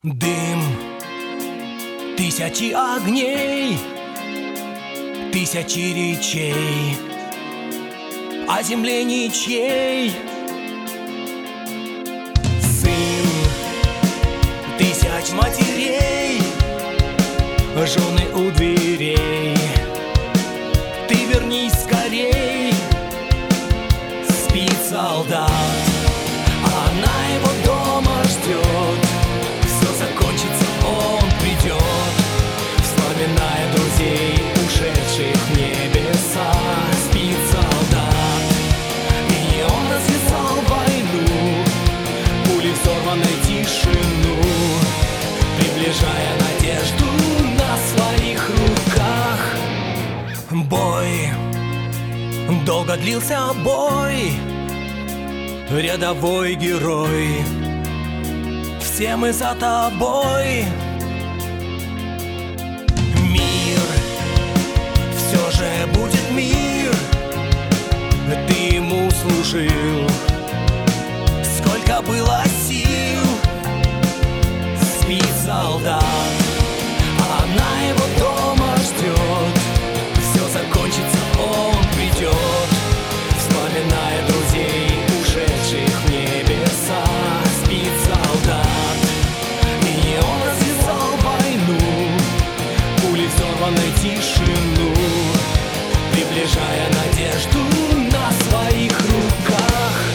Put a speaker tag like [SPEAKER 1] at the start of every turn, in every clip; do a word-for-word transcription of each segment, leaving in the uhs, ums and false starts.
[SPEAKER 1] Дым тысячи огней, тысячи речей о земле ничьей. Сын тысяч матерей, жены у дверей. Ты вернись скорей, спит солдат, она его дома ждет. Все закончится, он придет, вспоминая друзей, ушедших в небеса. Спит солдат, и не он развязал войну, пули взорванной тишину, приближая надежду на своих руках. Бой, долго длился бой, рядовой герой, все мы за тобой. Мир, все же будет мир, ты ему служил, сколько было сил. Спит солдат, она его дома ждет. Все закончится, он придет, вспоминая друзей, ушедших в небеса. Спит солдат, и не он развязал войну, пули взорванной тишину, приближая надежду на своих руках.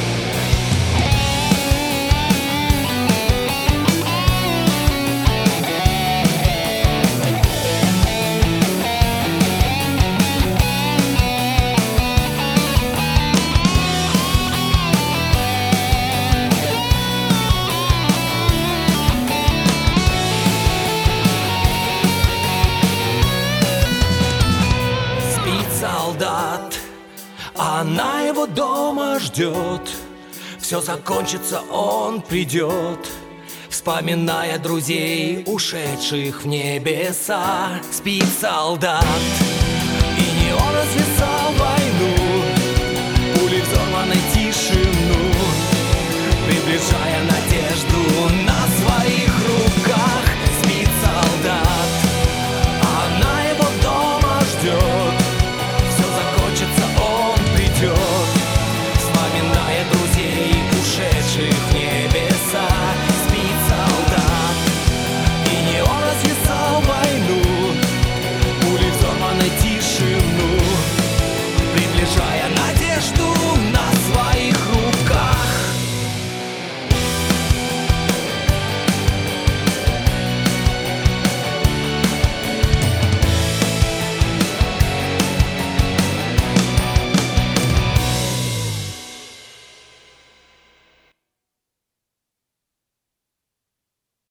[SPEAKER 1] Солдат, она его дома ждет. Все закончится, он придет, вспоминая друзей, ушедших в небеса. Спит солдат, и не он развязал войну, пули взорванной тишину, приближая надежду